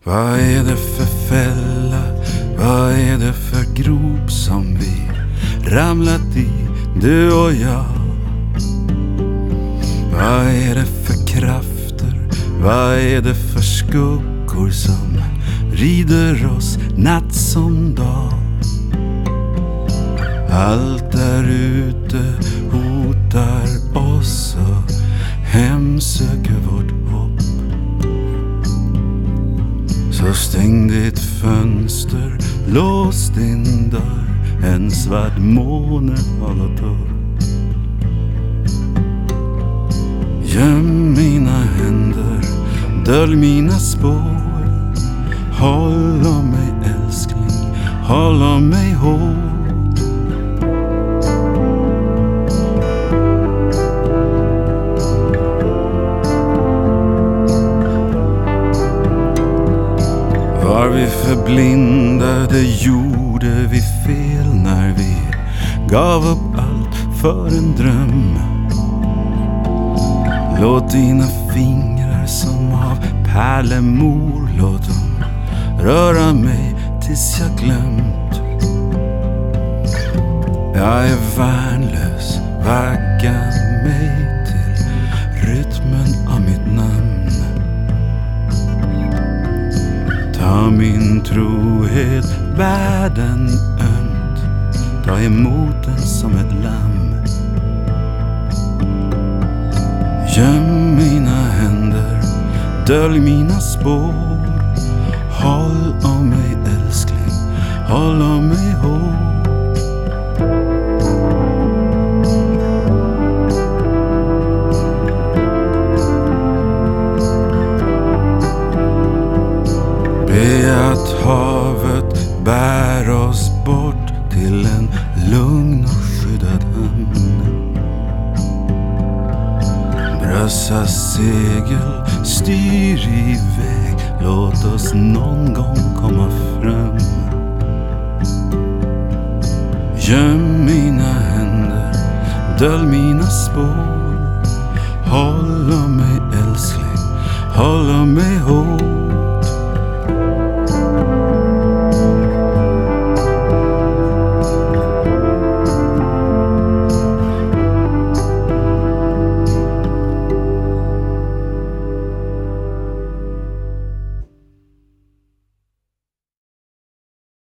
Vad är det för fälla, vad är det för grop som vi ramlat i, du och jag? Vad är det för krafter, vad är det för skuggor som rider oss natt som dag? Allt där ute hotar oss och hemsöker vårt hopp. Så stäng ditt fönster, lås din dörr, en svart måne har gått upp. Göm mina händer, dölj mina spår. Håll om mig älskling, håll om mig hårt. Var vi förblindade, gjorde vi fel när vi gav upp allt för en dröm? Låt dina fingrar som av pärlemor, låt dem röra mig tills jag glömt. Jag är värnlös, vagga mig till rytmen av mitt namn. Ta min trohet, bär den ömt, ta emot den som ett lamm. Göm mina händer, dölj mina spår. Håll om mig älskling, håll om mig hårt. Be att havet bär oss bort till en lugn och skyddad hamn. Brössa segel, styr iväg, låt oss någon gång komma fram. Göm mina händer, dölj mina spår. Håll om mig älskling, håll om mig hårt.